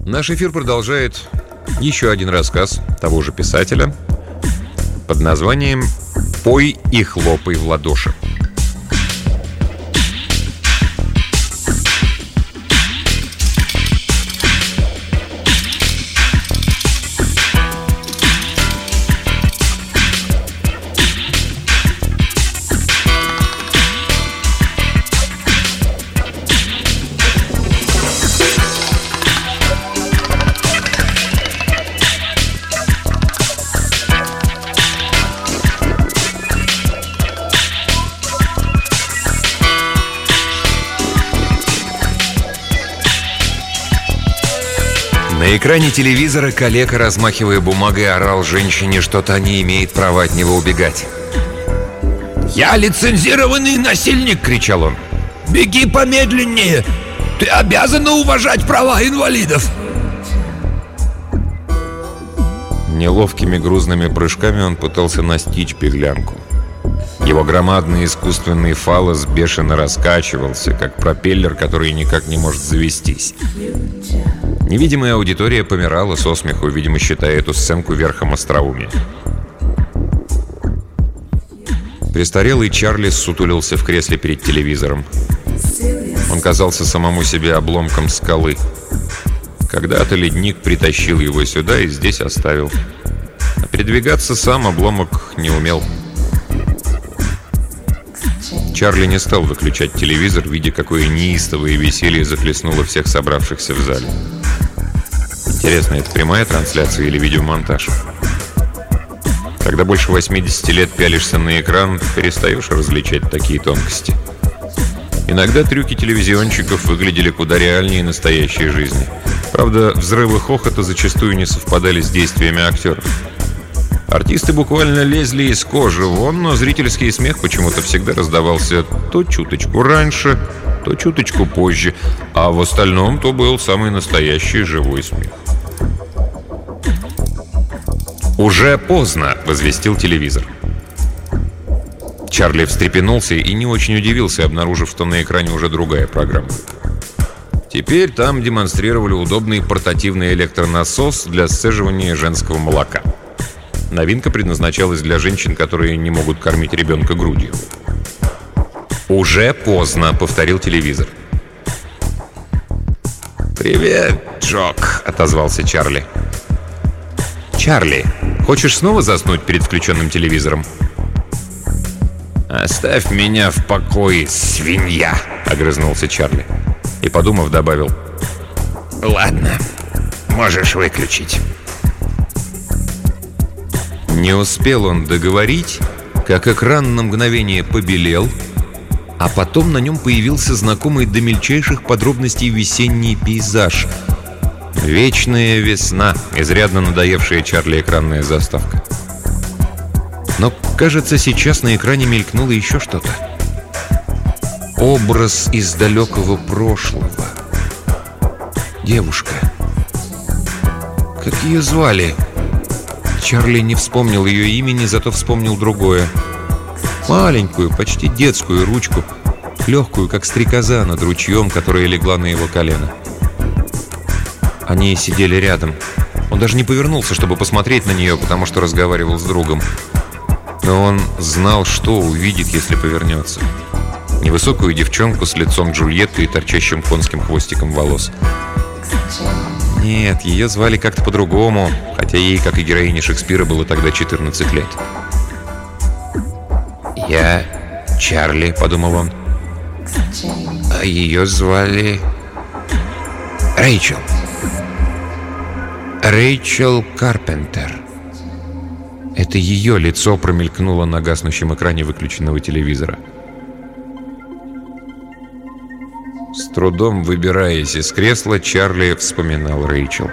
Наш эфир продолжает еще один рассказ того же писателя под названием «Пой и хлопай в ладоши». На экране телевизора калека, размахивая бумагой, орал женщине, что-то не имеет права от него убегать. «Я лицензированный насильник!» — кричал он. «Беги помедленнее! Ты обязана уважать права инвалидов!» Неловкими грузными прыжками он пытался настичь беглянку. Его громадный искусственный фаллос бешено раскачивался, как пропеллер, который никак не может завестись. Невидимая аудитория помирала со смеху, видимо, считая эту сценку верхом остроумия. Престарелый Чарли ссутулился в кресле перед телевизором. Он казался самому себе обломком скалы. Когда-то ледник притащил его сюда и здесь оставил. А передвигаться сам обломок не умел. Чарли не стал выключать телевизор, видя, какое неистовое веселье захлестнуло всех собравшихся в зале. Интересно, это прямая трансляция или видеомонтаж? Когда больше 80 лет пялишься на экран, перестаешь различать такие тонкости. Иногда трюки телевизионщиков выглядели куда реальнее настоящей жизни. Правда, взрывы хохота зачастую не совпадали с действиями актеров. Артисты буквально лезли из кожи вон, но зрительский смех почему-то всегда раздавался то чуточку раньше, то чуточку позже, а в остальном то был самый настоящий живой смех. «Уже поздно», — возвестил телевизор. Чарли встрепенулся и не очень удивился, обнаружив, что на экране уже другая программа. Теперь там демонстрировали удобный портативный электронасос для сцеживания женского молока. Новинка предназначалась для женщин, которые не могут кормить ребенка грудью. «Уже поздно», — повторил телевизор. «Привет, Джок», — отозвался Чарли. «Чарли, хочешь снова заснуть перед включенным телевизором?» «Оставь меня в покое, свинья», — огрызнулся Чарли. И, подумав, добавил: «Ладно, можешь выключить». Не успел он договорить, как экран на мгновение побелел, а потом на нем появился знакомый до мельчайших подробностей весенний пейзаж. Вечная весна, изрядно надоевшая Чарли экранная заставка. Но, кажется, сейчас на экране мелькнуло еще что-то. Образ из далекого прошлого. Девушка. Как ее звали? Чарли не вспомнил ее имени, зато вспомнил другое. Маленькую, почти детскую ручку, легкую, как стрекоза над ручьем, которая легла на его колено. Они сидели рядом. Он даже не повернулся, чтобы посмотреть на нее, потому что разговаривал с другом. Но он знал, что увидит, если повернется. Невысокую девчонку с лицом Джульетты и торчащим конским хвостиком волос. Нет, ее звали как-то по-другому, хотя ей, как и героине Шекспира, было тогда 14 лет. «Я Чарли», — подумал он. «А ее звали Рэйчел. Рэйчел Карпентер». Это ее лицо промелькнуло на гаснущем экране выключенного телевизора. С трудом выбираясь из кресла, Чарли вспоминал Рэйчел.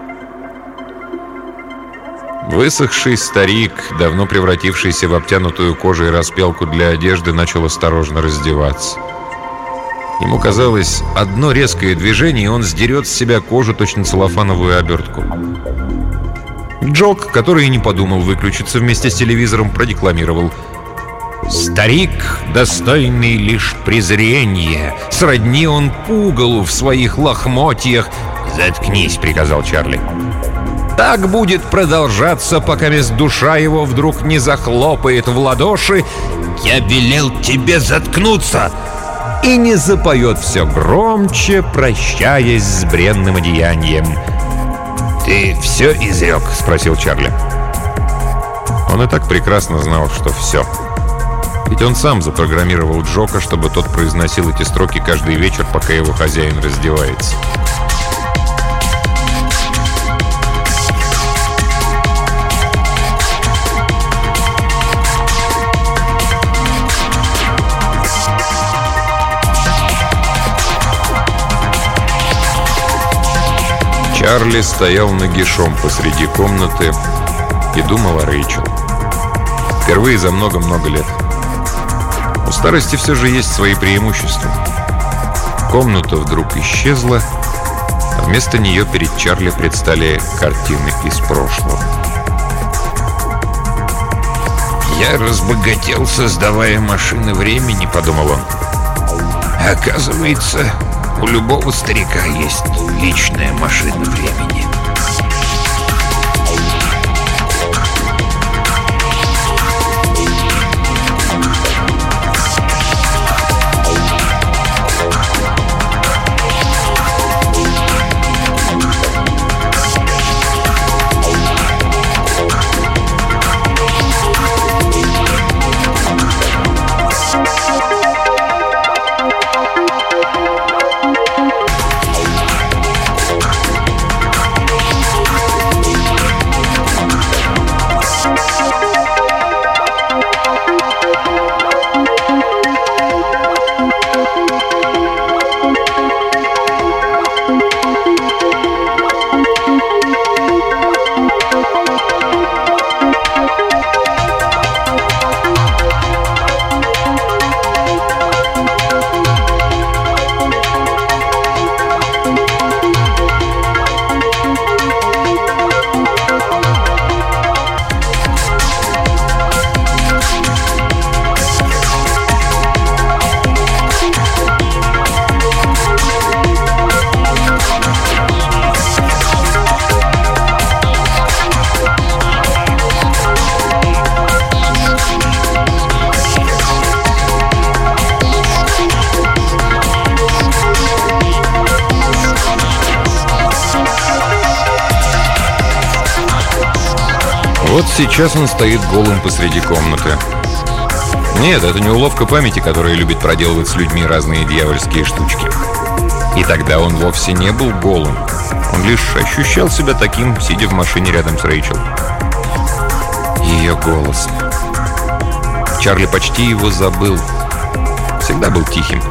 Высохший старик, давно превратившийся в обтянутую кожей распялку для одежды, начал осторожно раздеваться. Ему казалось, одно резкое движение, и он сдерет с себя кожу, точно целлофановую обертку. Джок, который и не подумал выключиться вместе с телевизором, продекламировал: «Старик, достойный лишь презрения, сродни он пугалу в своих лохмотьях, «Заткнись», — приказал Чарли. Так будет продолжаться, пока душа его вдруг не захлопает в ладоши «Я велел тебе заткнуться!» и не запоет все громче, прощаясь с бренным одеянием. «Ты все изрек?» — спросил Чарли. Он и так прекрасно знал, что все. Ведь он сам запрограммировал Джока, чтобы тот произносил эти строки каждый вечер, пока его хозяин раздевается. Чарли стоял нагишом посреди комнаты и думал о Рэйчел. Впервые за много-много лет. У старости все же есть свои преимущества. Комната вдруг исчезла, а вместо нее перед Чарли предстали картины из прошлого. «Я разбогател, создавая машины времени», — подумал он. «Оказывается, у любого старика есть личная машина времени». Вот сейчас он стоит голым посреди комнаты. Нет, это не уловка памяти, которая любит проделывать с людьми разные дьявольские штучки. И тогда он вовсе не был голым. Он лишь ощущал себя таким, сидя в машине рядом с Рэйчел. Ее голос. Чарли почти его забыл. Всегда был тихим.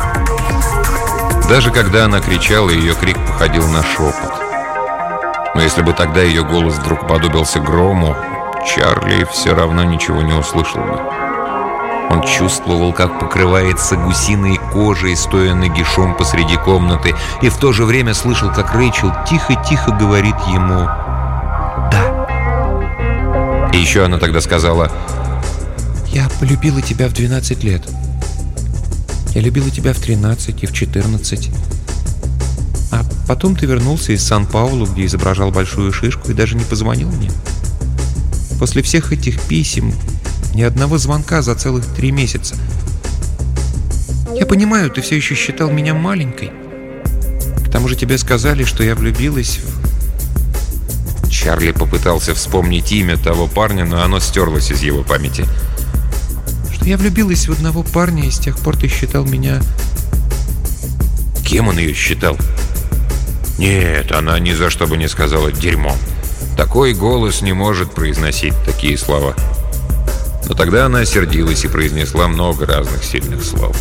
Даже когда она кричала, ее крик походил на шепот. Но если бы тогда ее голос вдруг подобился грому, Чарли все равно ничего не услышал бы. Он чувствовал, как покрывается гусиной кожей, стоя нагишом посреди комнаты, и в то же время слышал, как Рэйчел тихо-тихо говорит ему «да». И еще она тогда сказала: «Я полюбила тебя в 12 лет. Я любила тебя в 13 и в 14. А потом ты вернулся из Сан-Паулу, где изображал большую шишку, и даже не позвонил мне. После всех этих писем ни одного звонка за целых 3 месяца. Я понимаю, ты все еще считал меня маленькой. К тому же тебе сказали, что я влюбилась в...» Чарли попытался вспомнить имя того парня, но оно стерлось из его памяти. «Что я влюбилась в одного парня, и с тех пор ты считал меня...» Кем он ее считал? Нет, она ни за что бы не сказала «дерьмо». Такой голос не может произносить такие слова. Но тогда она сердилась и произнесла много разных сильных слов.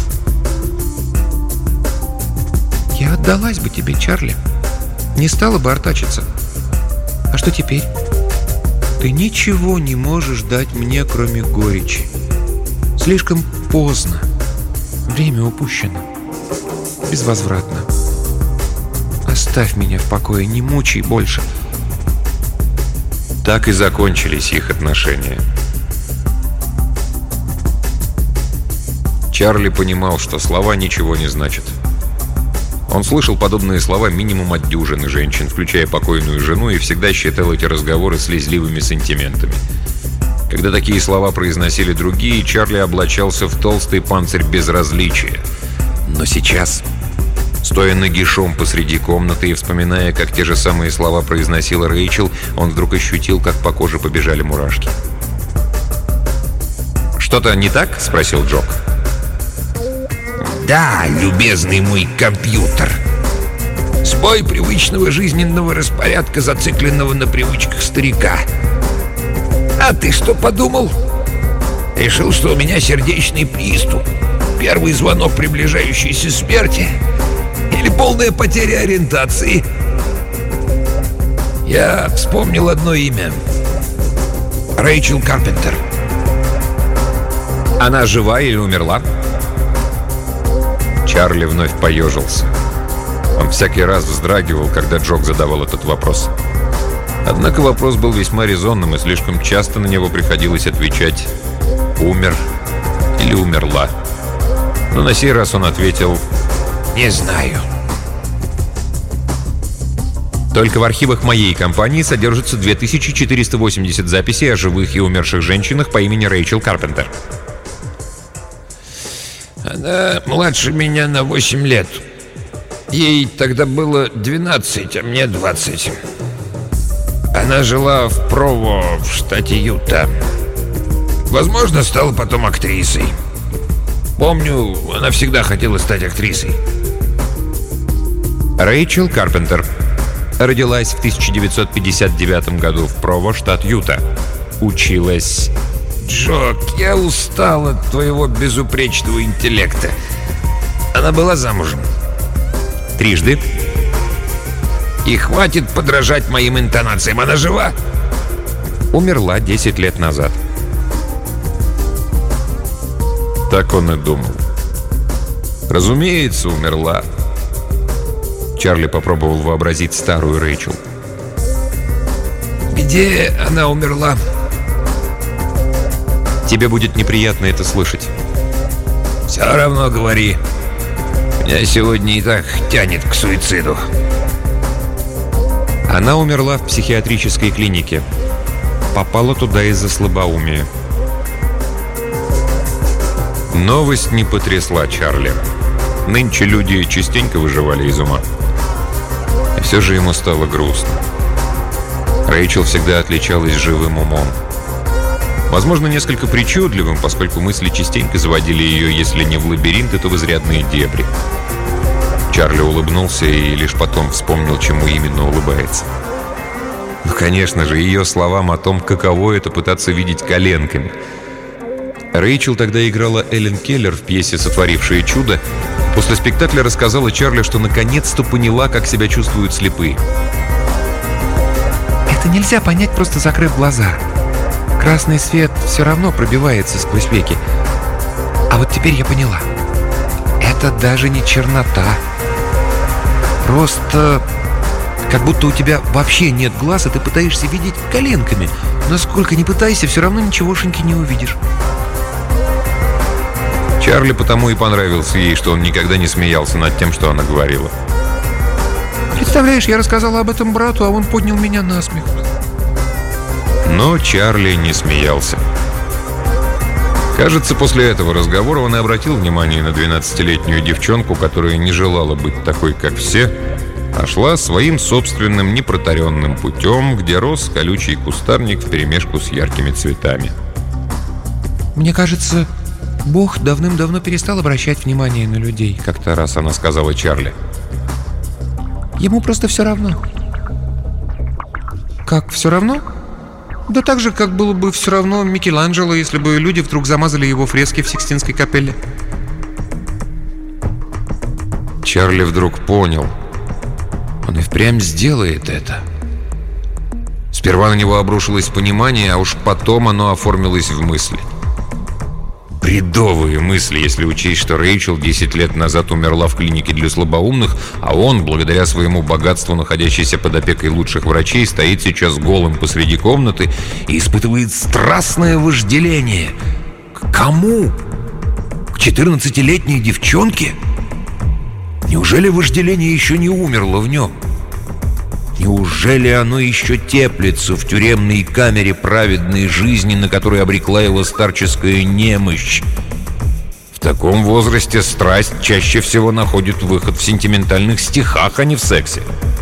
«Я отдалась бы тебе, Чарли. Не стала бы артачиться. А что теперь? Ты ничего не можешь дать мне, кроме горечи. Слишком поздно. Время упущено. Безвозвратно. Оставь меня в покое, не мучай больше». Так и закончились их отношения. Чарли понимал, что слова ничего не значат. Он слышал подобные слова минимум от дюжины женщин, включая покойную жену, и всегда считал эти разговоры слезливыми сантиментами. Когда такие слова произносили другие, Чарли облачался в толстый панцирь безразличия. Но сейчас, стоя нагишом посреди комнаты и вспоминая, как те же самые слова произносила Рэйчел, он вдруг ощутил, как по коже побежали мурашки. «Что-то не так?» — спросил Джок. «Да, любезный мой компьютер. Сбой привычного жизненного распорядка, зацикленного на привычках старика. А ты что подумал? Решил, что у меня сердечный приступ, первый звонок приближающейся смерти или полная потеря ориентации?» Я вспомнил одно имя. Рэйчел Карпентер. «Она жива или умерла?» Чарли вновь поежился. Он всякий раз вздрагивал, когда Джок задавал этот вопрос. Однако вопрос был весьма резонным, и слишком часто на него приходилось отвечать «умер» или «умерла». Но на сей раз он ответил «Не знаю». «Только в архивах моей компании содержится 2480 записей о живых и умерших женщинах по имени Рэйчел Карпентер». Она младше меня на 8 лет. Ей тогда было 12, а мне 20. Она жила в Прово, в штате Юта. Возможно, стала потом актрисой. Помню, она всегда хотела стать актрисой. Рэйчел Карпентер родилась в 1959 году в Прово, штат Юта. Училась... Джок, я устал от твоего безупречного интеллекта. Она была замужем? Трижды. И хватит подражать моим интонациям. Она жива? Умерла 10 лет назад. Так он и думал. Разумеется, умерла. Чарли попробовал вообразить старую Рэйчел. Где она умерла? Тебе будет неприятно это слышать. Все равно говори. Меня сегодня и так тянет к суициду. Она умерла в психиатрической клинике. Попала туда из-за слабоумия. Новость не потрясла Чарли. Нынче люди частенько выживали из ума. И все же ему стало грустно. Рэйчел всегда отличалась живым умом. Возможно, несколько причудливым, поскольку мысли частенько заводили ее, если не в лабиринты, то в изрядные дебри. Чарли улыбнулся и лишь потом вспомнил, чему именно улыбается. Ну, конечно же, ее словам о том, каково это пытаться видеть коленками. Рэйчел тогда играла Эллен Келлер в пьесе «Сотворившее чудо». После спектакля рассказала Чарли, что наконец-то поняла, как себя чувствуют слепые. «Это нельзя понять, просто закрыв глаза. Красный свет все равно пробивается сквозь веки. А вот теперь я поняла. Это даже не чернота. Просто как будто у тебя вообще нет глаз, а ты пытаешься видеть коленками. Но сколько ни пытайся, все равно ничегошеньки не увидишь». Чарли потому и понравился ей, что он никогда не смеялся над тем, что она говорила. «Представляешь, я рассказала об этом брату, а он поднял меня на смех». Но Чарли не смеялся. Кажется, после этого разговора он и обратил внимание на 12-летнюю девчонку, которая не желала быть такой, как все, а шла своим собственным непротаренным путем, где рос колючий кустарник вперемешку с яркими цветами. «Мне кажется, Бог давным-давно перестал обращать внимание на людей», — как-то раз она сказала Чарли. «Ему просто все равно». «Как все равно?» «Да так же, как было бы все равно Микеланджело, если бы люди вдруг замазали его фрески в Сикстинской капелле». Чарли вдруг понял. Он и впрямь сделает это. Сперва на него обрушилось понимание, а уж потом оно оформилось в мысли. Бредовые мысли, если учесть, что Рэйчел 10 лет назад умерла в клинике для слабоумных, а он, благодаря своему богатству, находящийся под опекой лучших врачей, стоит сейчас голым посреди комнаты и испытывает страстное вожделение. К кому? К 14-летней девчонке? Неужели вожделение еще не умерло в нем? Неужели оно еще теплится в тюремной камере праведной жизни, на которой обрекла его старческая немощь? В таком возрасте страсть чаще всего находит выход в сентиментальных стихах, а не в сексе.